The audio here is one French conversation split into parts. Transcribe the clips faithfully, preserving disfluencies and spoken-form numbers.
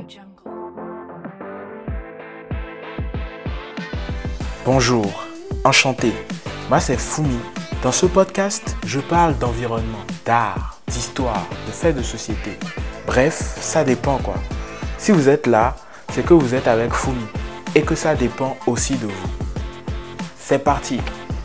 Bonjour, enchanté. Moi c'est Fumi. Dans ce podcast, je parle d'environnement, d'art, d'histoire, de faits de société. Bref, ça dépend quoi. Si vous êtes là, c'est que vous êtes avec Fumi et que ça dépend aussi de vous. C'est parti.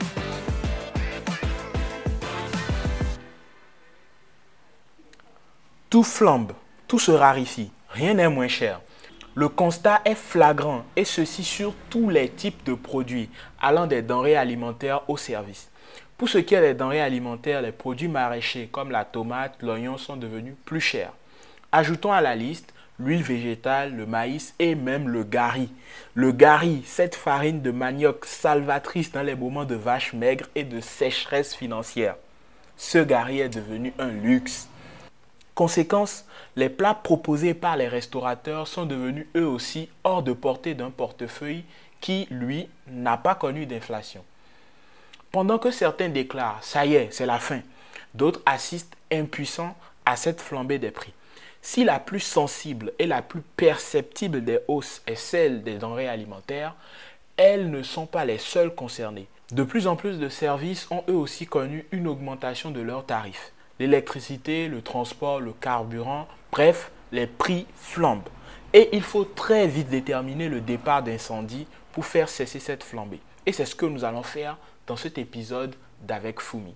Tout flambe, tout se raréfie, rien n'est moins cher. Le constat est flagrant et ceci sur tous les types de produits, allant des denrées alimentaires aux services. Pour ce qui est des denrées alimentaires, les produits maraîchers comme la tomate, l'oignon sont devenus plus chers. Ajoutons à la liste l'huile végétale, le maïs et même le gari. Le gari, cette farine de manioc salvatrice dans les moments de vaches maigres et de sécheresse financière. Ce gari est devenu un luxe. Conséquence, les plats proposés par les restaurateurs sont devenus eux aussi hors de portée d'un portefeuille qui, lui, n'a pas connu d'inflation. Pendant que certains déclarent « ça y est, c'est la fin », d'autres assistent impuissants à cette flambée des prix. Si la plus sensible et la plus perceptible des hausses est celle des denrées alimentaires, elles ne sont pas les seules concernées. De plus en plus de services ont eux aussi connu une augmentation de leurs tarifs. L'électricité, le transport, le carburant, bref, les prix flambent. Et il faut très vite déterminer le départ d'incendie pour faire cesser cette flambée. Et c'est ce que nous allons faire dans cet épisode d'Avec Fumi.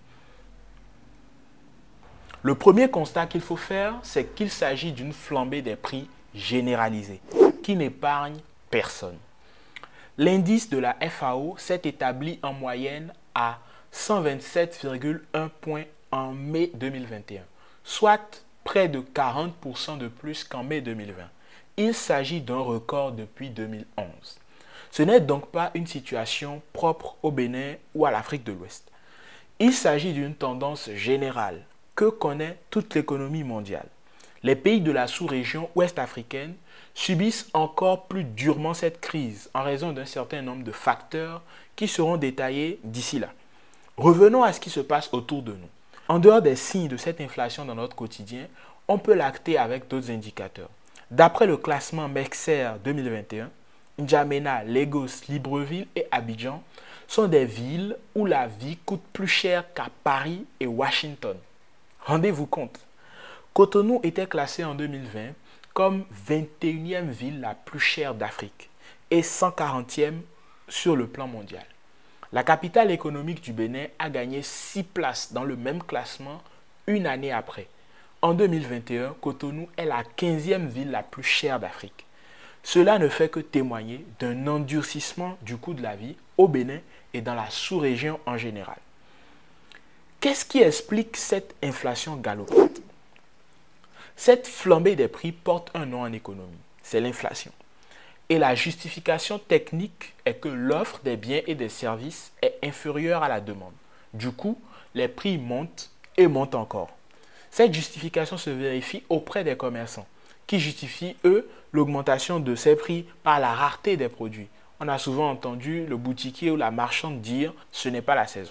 Le premier constat qu'il faut faire, c'est qu'il s'agit d'une flambée des prix généralisée, qui n'épargne personne. L'indice de la F A O s'est établi en moyenne à cent vingt-sept virgule un points en mai deux mille vingt et un, soit près de quarante pour cent de plus qu'en mai deux mille vingt. Il s'agit d'un record depuis deux mille onze. Ce n'est donc pas une situation propre au Bénin ou à l'Afrique de l'Ouest. Il s'agit d'une tendance générale que connaît toute l'économie mondiale. Les pays de la sous-région ouest africaine subissent encore plus durement cette crise en raison d'un certain nombre de facteurs qui seront détaillés d'ici là. Revenons à ce qui se passe autour de nous. En dehors des signes de cette inflation dans notre quotidien, on peut l'acter avec d'autres indicateurs. D'après le classement Mexer deux mille vingt et un, N'Djamena, Lagos, Libreville et Abidjan sont des villes où la vie coûte plus cher qu'à Paris et Washington. Rendez-vous compte, Cotonou était classé en deux mille vingt comme vingt et unième ville la plus chère d'Afrique et cent quarantième sur le plan mondial. La capitale économique du Bénin a gagné six places dans le même classement une année après. En deux mille vingt et un, Cotonou est la quinzième ville la plus chère d'Afrique. Cela ne fait que témoigner d'un endurcissement du coût de la vie au Bénin et dans la sous-région en général. Qu'est-ce qui explique cette inflation galopante? Cette flambée des prix porte un nom en économie, c'est l'inflation. Et la justification technique est que l'offre des biens et des services est inférieure à la demande. Du coup, les prix montent et montent encore. Cette justification se vérifie auprès des commerçants, qui justifient, eux, l'augmentation de ces prix par la rareté des produits. On a souvent entendu le boutiquier ou la marchande dire « ce n'est pas la saison ».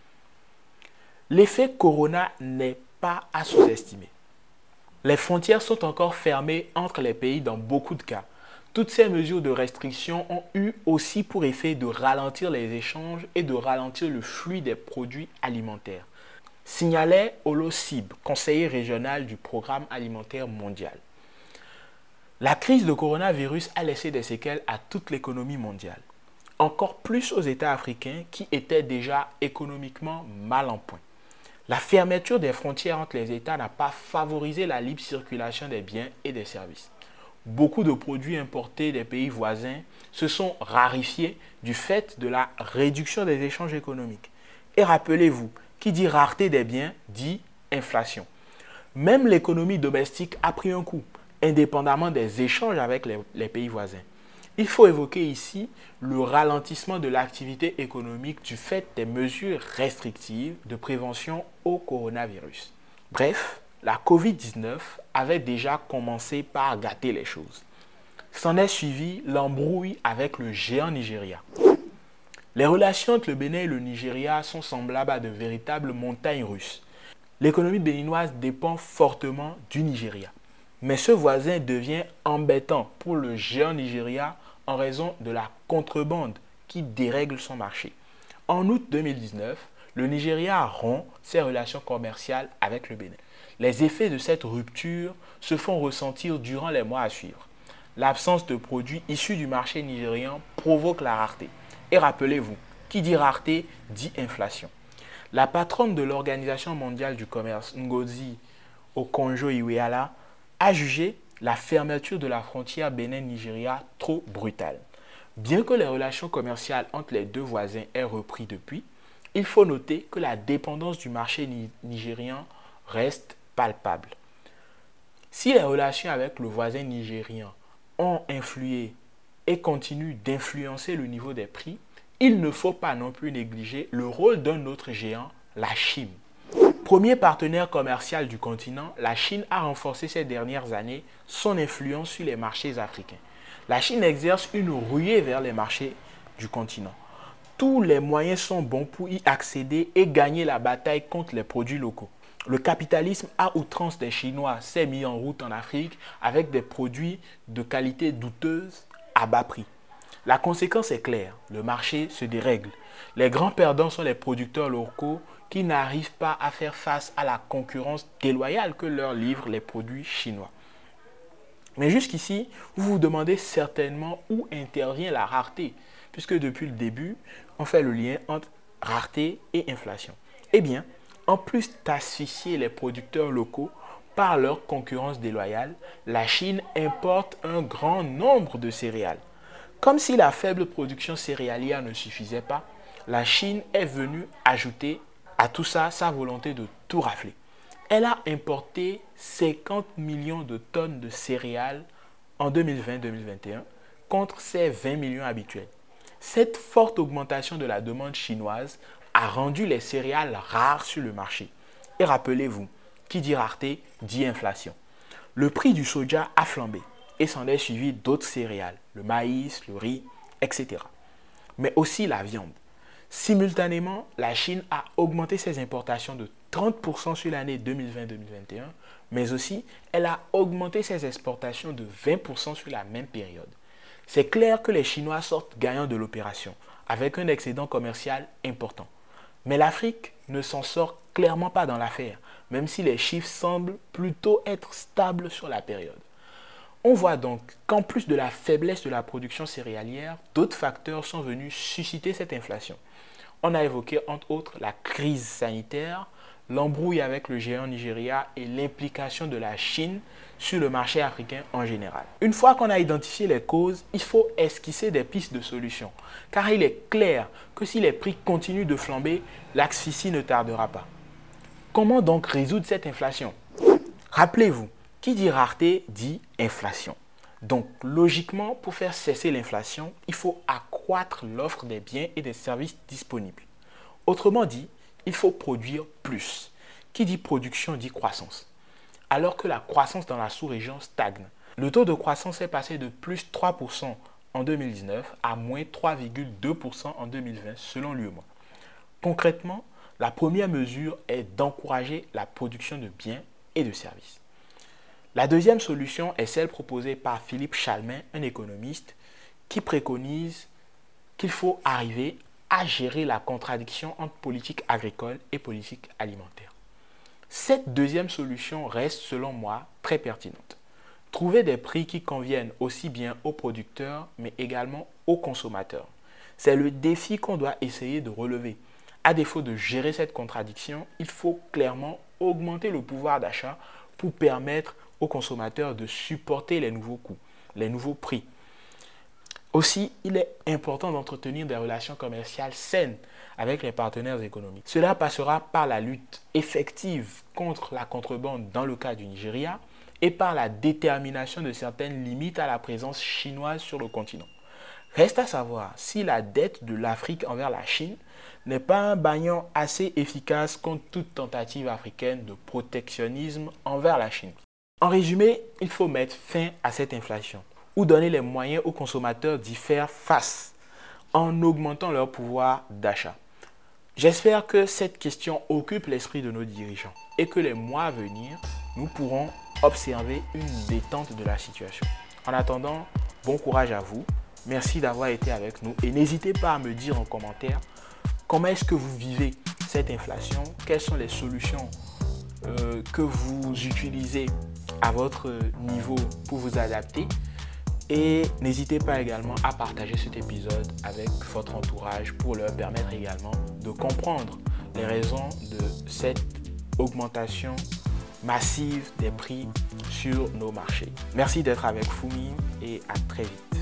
L'effet Corona n'est pas à sous-estimer. Les frontières sont encore fermées entre les pays dans beaucoup de cas. Toutes ces mesures de restriction ont eu aussi pour effet de ralentir les échanges et de ralentir le flux des produits alimentaires. Signalait Olo Sib, conseiller régional du Programme alimentaire mondial. La crise de coronavirus a laissé des séquelles à toute l'économie mondiale. Encore plus aux États africains qui étaient déjà économiquement mal en point. La fermeture des frontières entre les États n'a pas favorisé la libre circulation des biens et des services. Beaucoup de produits importés des pays voisins se sont raréfiés du fait de la réduction des échanges économiques. Et rappelez-vous, qui dit rareté des biens dit inflation. Même l'économie domestique a pris un coup, indépendamment des échanges avec les, les pays voisins. Il faut évoquer ici le ralentissement de l'activité économique du fait des mesures restrictives de prévention au coronavirus. Bref, la covid dix-neuf avait déjà commencé par gâter les choses. S'en est suivi l'embrouille avec le géant Nigeria. Les relations entre le Bénin et le Nigeria sont semblables à de véritables montagnes russes. L'économie béninoise dépend fortement du Nigeria. Mais ce voisin devient embêtant pour le géant Nigeria en raison de la contrebande qui dérègle son marché. En août deux mille dix-neuf, le Nigeria rompt ses relations commerciales avec le Bénin. Les effets de cette rupture se font ressentir durant les mois à suivre. L'absence de produits issus du marché nigérian provoque la rareté. Et rappelez-vous, qui dit rareté dit inflation. La patronne de l'Organisation mondiale du commerce, Ngozi Okonjo-Iweala, a jugé la fermeture de la frontière Bénin-Nigeria trop brutale. Bien que les relations commerciales entre les deux voisins aient repris depuis, il faut noter que la dépendance du marché nigérien reste palpable. Si les relations avec le voisin nigérien ont influé et continuent d'influencer le niveau des prix, il ne faut pas non plus négliger le rôle d'un autre géant, la Chine. Premier partenaire commercial du continent, la Chine a renforcé ces dernières années son influence sur les marchés africains. La Chine exerce une ruée vers les marchés du continent. Tous les moyens sont bons pour y accéder et gagner la bataille contre les produits locaux. Le capitalisme à outrance des Chinois s'est mis en route en Afrique avec des produits de qualité douteuse à bas prix. La conséquence est claire, le marché se dérègle. Les grands perdants sont les producteurs locaux qui n'arrivent pas à faire face à la concurrence déloyale que leur livrent les produits chinois. Mais jusqu'ici, vous vous demandez certainement où intervient la rareté, puisque depuis le début, on fait le lien entre rareté et inflation. Eh bien, en plus d'asphyxier les producteurs locaux par leur concurrence déloyale, la Chine importe un grand nombre de céréales. Comme si la faible production céréalière ne suffisait pas, la Chine est venue ajouter à tout ça sa volonté de tout rafler. Elle a importé cinquante millions de tonnes de céréales en deux mille vingt deux mille vingt et un contre ses vingt millions habituels. Cette forte augmentation de la demande chinoise a rendu les céréales rares sur le marché. Et rappelez-vous, qui dit rareté dit inflation. Le prix du soja a flambé et s'en est suivi d'autres céréales, le maïs, le riz, et cetera. Mais aussi la viande. Simultanément, la Chine a augmenté ses importations de trente pour cent sur l'année deux mille vingt deux mille vingt et un, mais aussi elle a augmenté ses exportations de vingt pour cent sur la même période. C'est clair que les Chinois sortent gagnants de l'opération, avec un excédent commercial important. Mais l'Afrique ne s'en sort clairement pas dans l'affaire, même si les chiffres semblent plutôt être stables sur la période. On voit donc qu'en plus de la faiblesse de la production céréalière, d'autres facteurs sont venus susciter cette inflation. On a évoqué entre autres la crise sanitaire, l'embrouille avec le géant Nigeria et l'implication de la Chine sur le marché africain en général. Une fois qu'on a identifié les causes, il faut esquisser des pistes de solutions, car il est clair que si les prix continuent de flamber, l'asphyxie ne tardera pas. Comment donc résoudre cette inflation? Rappelez-vous, qui dit rareté dit inflation. Donc, logiquement, pour faire cesser l'inflation, il faut accroître l'offre des biens et des services disponibles. Autrement dit, il faut produire plus. Qui dit production dit croissance. Alors que la croissance dans la sous-région stagne. Le taux de croissance est passé de plus trois pour cent en deux mille dix-neuf à moins trois virgule deux pour cent en deux mille vingt selon l'U E M O A. Concrètement, la première mesure est d'encourager la production de biens et de services. La deuxième solution est celle proposée par Philippe Chalmin, un économiste, qui préconise qu'il faut arriver à gérer la contradiction entre politique agricole et politique alimentaire. Cette deuxième solution reste, selon moi, très pertinente. Trouver des prix qui conviennent aussi bien aux producteurs, mais également aux consommateurs. C'est le défi qu'on doit essayer de relever. À défaut de gérer cette contradiction, il faut clairement augmenter le pouvoir d'achat pour permettre aux consommateurs de supporter les nouveaux coûts, les nouveaux prix. Aussi, il est important d'entretenir des relations commerciales saines avec les partenaires économiques. Cela passera par la lutte effective contre la contrebande dans le cas du Nigeria et par la détermination de certaines limites à la présence chinoise sur le continent. Reste à savoir si la dette de l'Afrique envers la Chine n'est pas un bâillon assez efficace contre toute tentative africaine de protectionnisme envers la Chine. En résumé, il faut mettre fin à cette inflation ou donner les moyens aux consommateurs d'y faire face en augmentant leur pouvoir d'achat. J'espère que cette question occupe l'esprit de nos dirigeants et que les mois à venir, nous pourrons observer une détente de la situation. En attendant, bon courage à vous. Merci d'avoir été avec nous et n'hésitez pas à me dire en commentaire comment est-ce que vous vivez cette inflation, quelles sont les solutions euh, que vous utilisez à votre niveau pour vous adapter. Et n'hésitez pas également à partager cet épisode avec votre entourage pour leur permettre également de comprendre les raisons de cette augmentation massive des prix sur nos marchés. Merci d'être avec Fumi et à très vite.